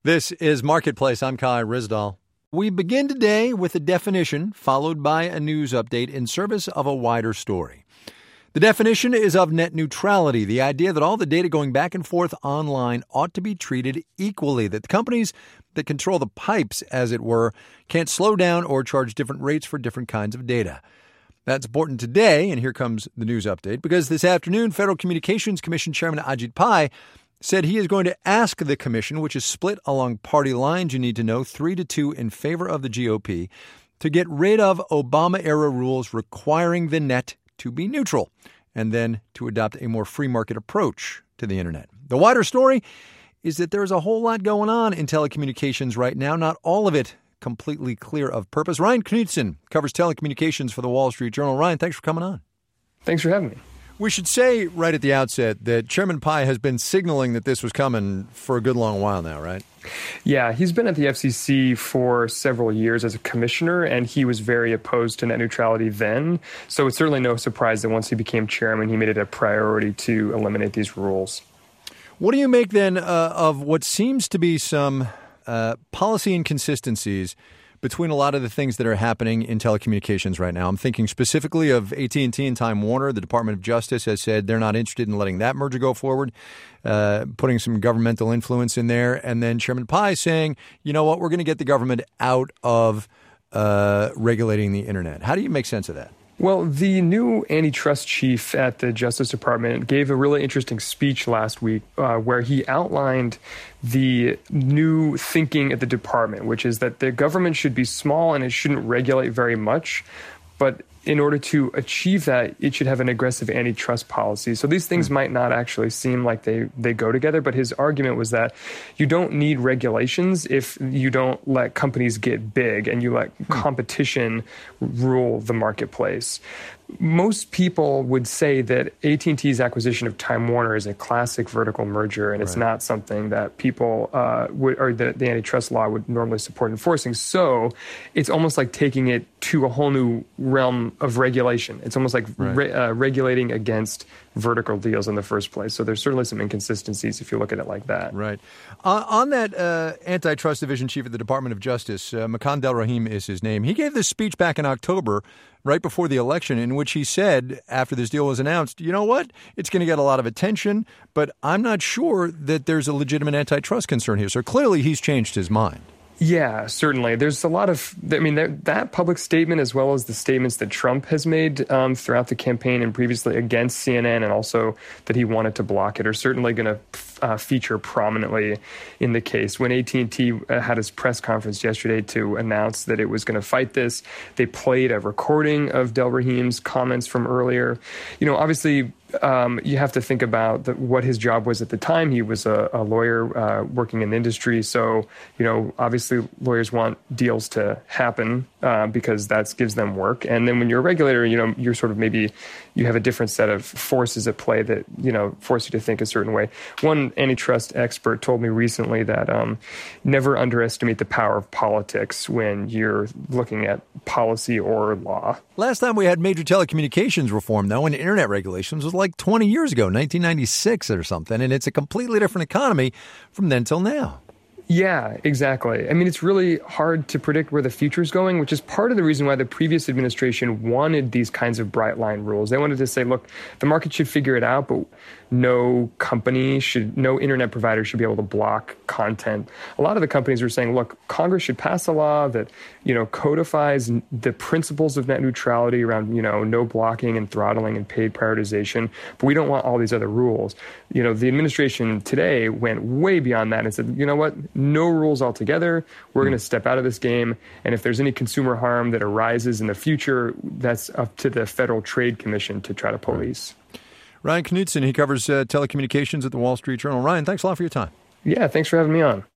This is Marketplace. I'm Kai Ryssdal. We begin today with a definition followed by a news update in service of a wider story. The definition is of net neutrality, the idea that all the data going back and forth online ought to be treated equally, that the companies that control the pipes, as it were, can't slow down or charge different rates for different kinds of data. That's important today, and here comes the news update, because this afternoon, Federal Communications Commission Chairman Ajit Pai said he is going to ask the commission, which is split along party lines, you need to know, 3-2 in favor of the GOP, to get rid of Obama-era rules requiring the net to be neutral, and then to adopt a more free market approach to the internet. The wider story is that there's a whole lot going on in telecommunications right now, not all of it completely clear of purpose. Ryan Knutson covers telecommunications for the Wall Street Journal. Ryan, thanks for coming on. Thanks for having me. We should say right at the outset that Chairman Pai has been signaling that this was coming for a good long while now, right? Yeah, he's been at the FCC for several years as a commissioner, and he was very opposed to net neutrality then. So it's certainly no surprise that once he became chairman, he made it a priority to eliminate these rules. What do you make then of what seems to be some policy inconsistencies between a lot of the things that are happening in telecommunications right now? I'm thinking specifically of AT&T and Time Warner. The Department of Justice has said they're not interested in letting that merger go forward, putting some governmental influence in there. And then Chairman Pai saying, you know what, we're going to get the government out of regulating the internet. How do you make sense of that? Well, the new antitrust chief at the Justice Department gave a really interesting speech last week where he outlined the new thinking at the department, which is that the government should be small and it shouldn't regulate very much. But in order to achieve that, it should have an aggressive antitrust policy. So these things might not actually seem like they go together, but his argument was that you don't need regulations if you don't let companies get big and you let competition rule the marketplace. Most people would say that AT&T's acquisition of Time Warner is a classic vertical merger, and it's not something that people or that the antitrust law would normally support enforcing. So it's almost like taking it to a whole new realm of regulation. It's almost like regulating against vertical deals in the first place. So there's certainly some inconsistencies if you look at it like that. Right. On that antitrust division chief at the Department of Justice, Makan Delrahim is his name. He gave this speech back in October, right before the election, in which he said, after this deal was announced, you know what, it's going to get a lot of attention, but I'm not sure that there's a legitimate antitrust concern here. So clearly he's changed his mind. Yeah, certainly. There's a lot of, that public statement, as well as the statements that Trump has made throughout the campaign and previously against CNN, and also that he wanted to block it, are certainly going to feature prominently in the case. When AT&T had his press conference yesterday to announce that it was going to fight this, they played a recording of Delrahim's comments from earlier. Obviously, you have to think about what his job was at the time. He was a lawyer working in the industry. So, obviously lawyers want deals to happen because that gives them work. And then when you're a regulator, you're sort of maybe you have a different set of forces at play that, force you to think a certain way. One antitrust expert told me recently that never underestimate the power of politics when you're looking at policy or law. Last time we had major telecommunications reform, though, and internet regulations was like 20 years ago, 1996 or something, and it's a completely different economy from then till now. Yeah, exactly. It's really hard to predict where the future is going, which is part of the reason why the previous administration wanted these kinds of bright line rules. They wanted to say, look, the market should figure it out, but no internet provider should be able to block content. A lot of the companies are saying, look, Congress should pass a law that, codifies the principles of net neutrality around, no blocking and throttling and paid prioritization, but we don't want all these other rules. The administration today went way beyond that and said, you know what? No rules altogether. We're going to step out of this game. And if there's any consumer harm that arises in the future, that's up to the Federal Trade Commission to try to police. Ryan Knutson, he covers telecommunications at the Wall Street Journal. Ryan, thanks a lot for your time. Yeah, thanks for having me on.